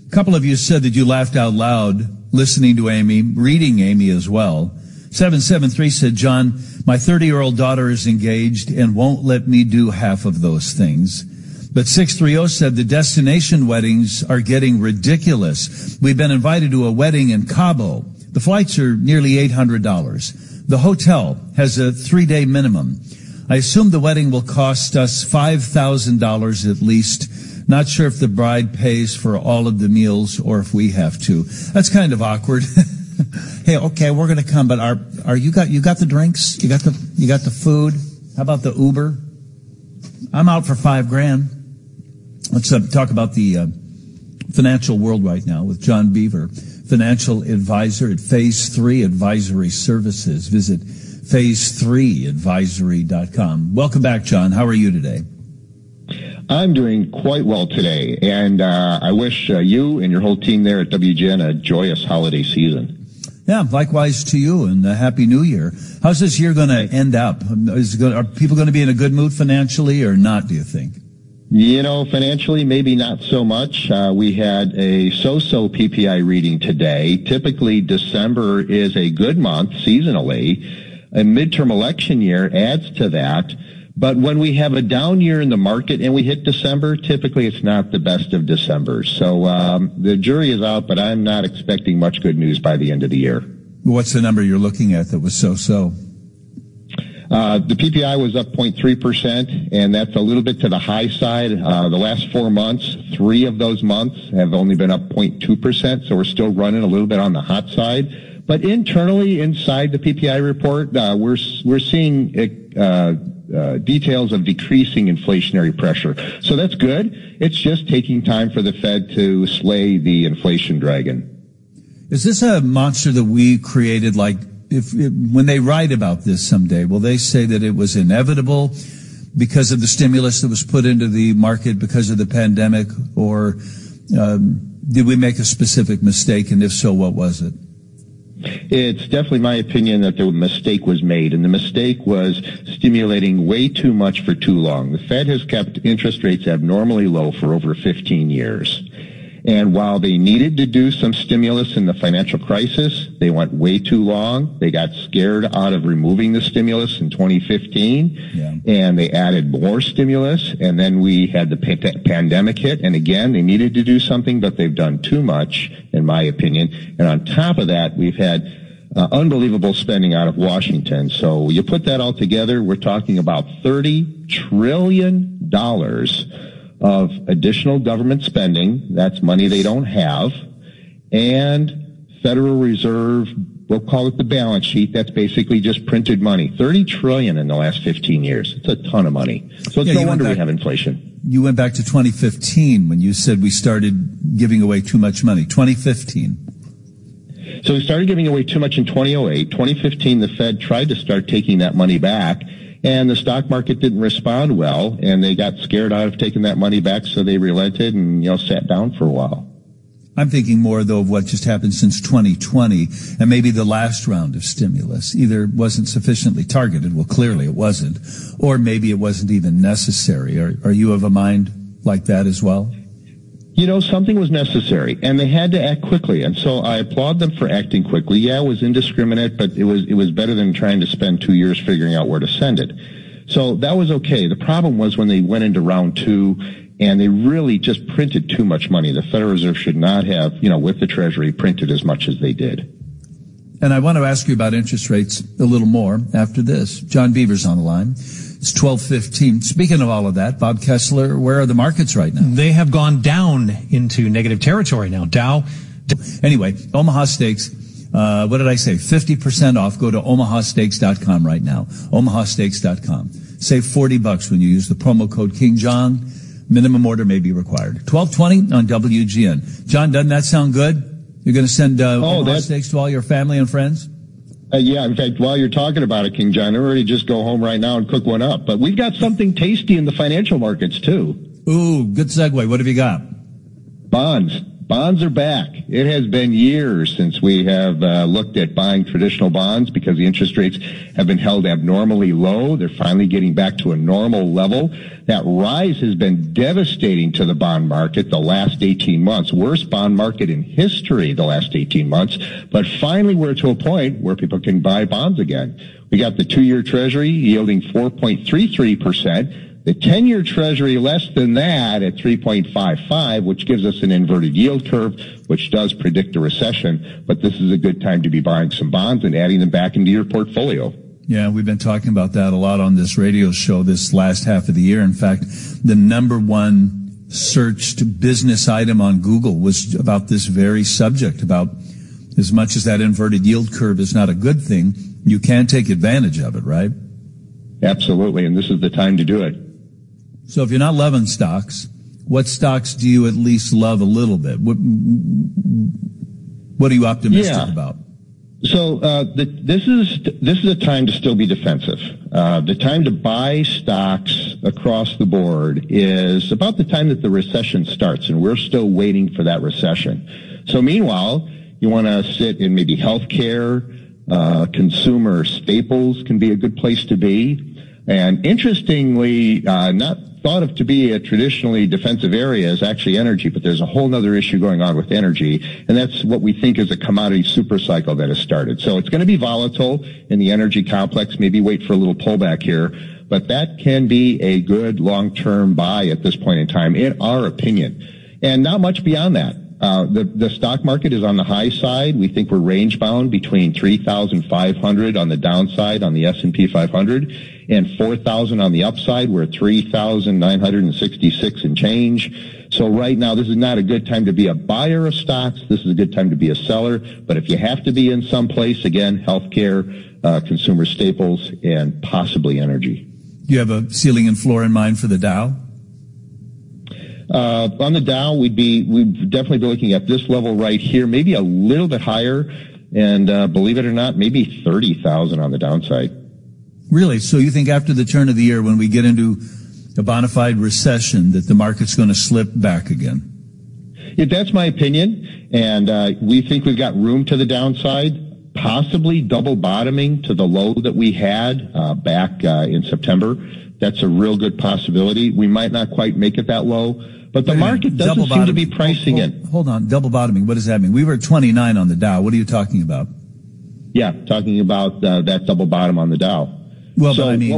A couple of you said that you laughed out loud listening to Amy, reading Amy as well. 773 said, John, my 30-year-old daughter is engaged and won't let me do half of those things. But 630 said the destination weddings are getting ridiculous. We've been invited to a wedding in Cabo. The flights are nearly $800. The hotel has a 3-day minimum. I assume the wedding will cost us $5,000 at least. Not sure if the bride pays for all of the meals or if we have to. That's kind of awkward. Hey, okay, we're going to come, but are you got the drinks? You got the food? How about the Uber? I'm out for $5,000. Let's talk about the financial world right now with John Beaver, financial advisor at Phase 3 Advisory Services. Visit phase3advisory.com. Welcome back, John. How are you today? I'm doing quite well today, and I wish you and your whole team there at WGN a joyous holiday season. Yeah, likewise to you, and a Happy New Year. How's this year going to end up? Are people going to be in a good mood financially or not, do you think? You know, financially, maybe not so much. We had a so-so PPI reading today. Typically, December is a good month seasonally. A midterm election year adds to that. But when we have a down year in the market and we hit December, typically it's not the best of Decembers. So the jury is out, but I'm not expecting much good news by the end of the year. What's the number you're looking at that was so-so? The PPI was up 0.3%, and that's a little bit to the high side. The last 4 months, 3 of those months have only been up 0.2%, so we're still running a little bit on the hot side. But internally, inside the PPI report, we're seeing details of decreasing inflationary pressure. So that's good. It's just taking time for the Fed to slay the inflation dragon. Is this a monster that we created? Like, when they write about this someday, will they say that it was inevitable because of the stimulus that was put into the market because of the pandemic? Or did we make a specific mistake? And if so, what was it? It's definitely my opinion that the mistake was made, and the mistake was stimulating way too much for too long. The Fed has kept interest rates abnormally low for over 15 years. And while they needed to do some stimulus in the financial crisis, they went way too long. They got scared out of removing the stimulus in 2015, and they added more stimulus, and then we had the pandemic hit, and again, they needed to do something, but they've done too much, in my opinion. And on top of that, we've had unbelievable spending out of Washington. So you put that all together, we're talking about $30 trillion of additional government spending. That's money they don't have. And Federal Reserve, we'll call it the balance sheet. That's basically just printed money. $30 trillion in the last 15 years. It's a ton of money. So it's no wonder we have inflation. You went back to 2015 when you said we started giving away too much money. 2015. So we started giving away too much in 2008. 2015, the Fed tried to start taking that money back. And the stock market didn't respond well, and they got scared out of taking that money back, so they relented and, sat down for a while. I'm thinking more, though, of what just happened since 2020, and maybe the last round of stimulus either wasn't sufficiently targeted, well, clearly it wasn't, or maybe it wasn't even necessary. Are you of a mind like that as well? Something was necessary, and they had to act quickly, and so I applaud them for acting quickly. Yeah, it was indiscriminate, but it was better than trying to spend 2 years figuring out where to send it. So that was okay. The problem was when they went into round 2, and they really just printed too much money. The Federal Reserve should not have, with the Treasury, printed as much as they did. And I want to ask you about interest rates a little more after this. John Beaver's on the line. It's 12:15. Speaking of all of that, Bob Kessler, where are the markets right now? They have gone down into negative territory now. Dow. Anyway, Omaha Steaks. What did I say? 50% off. Go to omahasteaks.com right now. omahasteaks.com. Save $40 when you use the promo code King John. Minimum order may be required. 12:20 on WGN. John, doesn't that sound good? You're going to send Omaha Steaks to all your family and friends? Yeah, in fact, while you're talking about it, King John, I'm ready to just go home right now and cook one up. But we've got something tasty in the financial markets, too. Ooh, good segue. What have you got? Bonds. bonds are back. It has been years since we have looked at buying traditional bonds because the interest rates have been held abnormally low. They're finally getting back to a normal level. That rise has been devastating to the bond market the last 18 months. Worst bond market in history the last 18 months. But finally we're to a point where people can buy bonds again. We got the 2-year Treasury yielding 4.33%. The 10-year Treasury less than that at 3.55, which gives us an inverted yield curve, which does predict a recession. But this is a good time to be buying some bonds and adding them back into your portfolio. Yeah, we've been talking about that a lot on this radio show this last half of the year. In fact, the number one searched business item on Google was about this very subject, about as much as that inverted yield curve is not a good thing, you can take advantage of it, right? Absolutely, and this is the time to do it. So if you're not loving stocks, what stocks do you at least love a little bit? What are you optimistic about? So this is a time to still be defensive. The time to buy stocks across the board is about the time that the recession starts, and we're still waiting for that recession. So meanwhile, you want to sit in maybe healthcare, consumer staples can be a good place to be. And interestingly, not thought of to be a traditionally defensive area is actually energy, but there's a whole other issue going on with energy, and that's what we think is a commodity super cycle that has started. So it's going to be volatile in the energy complex, maybe wait for a little pullback here, but that can be a good long-term buy at this point in time, in our opinion. And not much beyond that. The stock market is on the high side. We think we're range bound between 3,500 on the downside on the S&P 500 and 4,000 on the upside. We're at 3,966 and change. So right now, this is not a good time to be a buyer of stocks. This is a good time to be a seller. But if you have to be in some place, again, healthcare, consumer staples, and possibly energy. Do you have a ceiling and floor in mind for the Dow? On the Dow, we'd definitely be looking at this level right here, maybe a little bit higher, and believe it or not, maybe 30,000 on the downside. Really? So you think after the turn of the year, when we get into a bona fide recession, that the market's going to slip back again? Yeah, that's my opinion, and we think we've got room to the downside, possibly double bottoming to the low that we had back in September. That's a real good possibility. We might not quite make it that low. But the market doesn't seem to be pricing it. Hold on. Double bottoming. What does that mean? We were at 29 on the Dow. What are you talking about? Yeah, talking about that double bottom on the Dow. Well, so but I mean,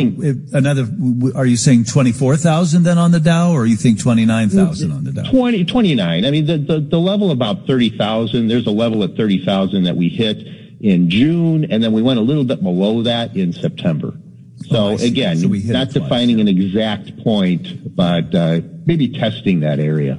are you saying 24,000 then on the Dow, or you think 29,000 on the Dow? 29. I mean, the level about 30,000, there's a level at 30,000 that we hit in June, and then we went a little bit below that in September. So again, not defining an exact point, but maybe testing that area.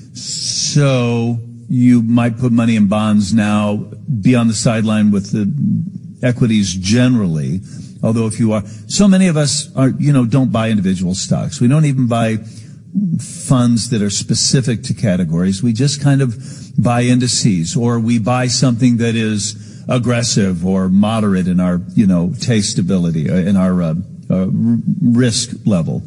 So you might put money in bonds now, be on the sideline with the equities generally. Although if you are, so many of us are, don't buy individual stocks. We don't even buy funds that are specific to categories. We just kind of buy indices, or we buy something that is aggressive or moderate in our, tasteability, in our risk level.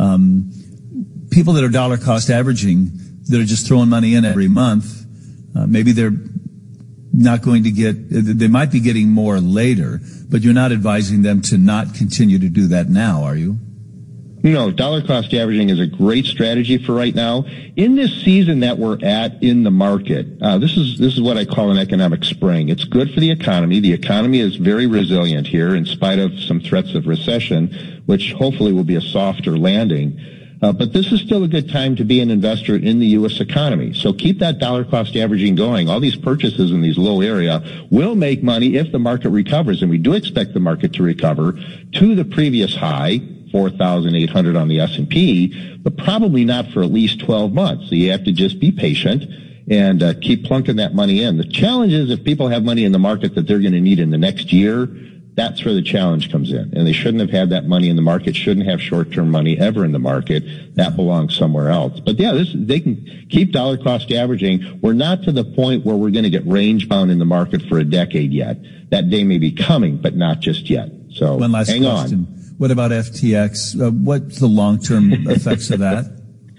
People that are dollar cost averaging, that are just throwing money in every month, maybe they're not going to they might be getting more later, but you're not advising them to not continue to do that now, are you? No, dollar cost averaging is a great strategy for right now. In this season that we're at in the market, this is what I call an economic spring. It's good for the economy. The economy is very resilient here in spite of some threats of recession, which hopefully will be a softer landing. But this is still a good time to be an investor in the U.S. economy. So keep that dollar cost averaging going. All these purchases in these low area will make money if the market recovers. And we do expect the market to recover to the previous high, 4,800 on the S&P, but probably not for at least 12 months. So you have to just be patient and keep plunking that money in. The challenge is if people have money in the market that they're going to need in the next year, that's where the challenge comes in. And they shouldn't have had that money in the market, shouldn't have short-term money ever in the market. That belongs somewhere else. But yeah, they can keep dollar cost averaging. We're not to the point where we're going to get range bound in the market for a decade yet. That day may be coming, but not just yet. So one last hang question. On. What about FTX? What's the long-term effects of that?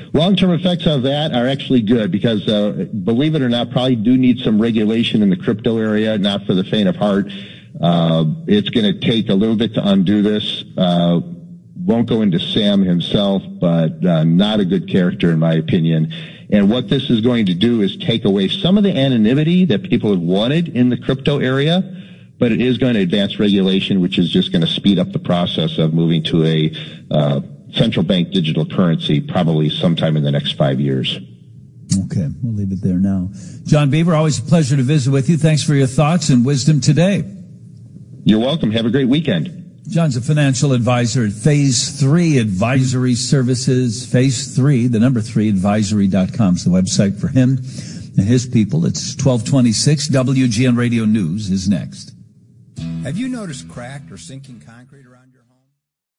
Long-term effects of that are actually good because, believe it or not, probably do need some regulation in the crypto area, not for the faint of heart. It's going to take a little bit to undo this. Won't go into Sam himself, but not a good character in my opinion. And what this is going to do is take away some of the anonymity that people have wanted in the crypto area, but it is going to advance regulation, which is just going to speed up the process of moving to a central bank digital currency probably sometime in the next 5 years. Okay, we'll leave it there now. John Beaver, always a pleasure to visit with you. Thanks for your thoughts and wisdom today. You're welcome. Have a great weekend. John's a financial advisor at Phase 3 Advisory Services. Phase 3, the number 3, advisory.com is the website for him and his people. It's 1226. WGN Radio News is next. Have you noticed cracked or sinking concrete around your